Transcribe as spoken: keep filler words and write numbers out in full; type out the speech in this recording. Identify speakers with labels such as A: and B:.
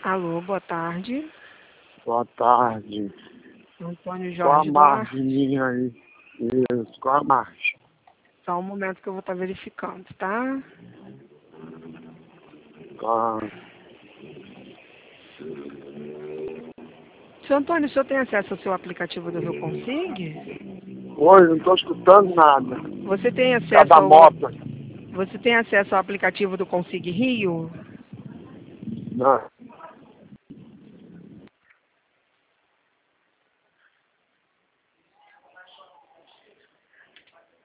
A: Alô, boa tarde.
B: Boa tarde.
A: Antônio
B: Qual a
A: Jorge
B: margem
A: Duarte.
B: minha aí? Isso, qual a margem?
A: Só um momento que eu vou estar verificando, tá?
B: Ah,
A: Seu Antônio, o senhor tem acesso ao seu aplicativo do Rio Consig?
B: oi, não estou escutando nada.
A: Você tem acesso
B: Cada
A: ao...
B: moto.
A: Você tem acesso ao aplicativo do Consig Rio?
B: Não.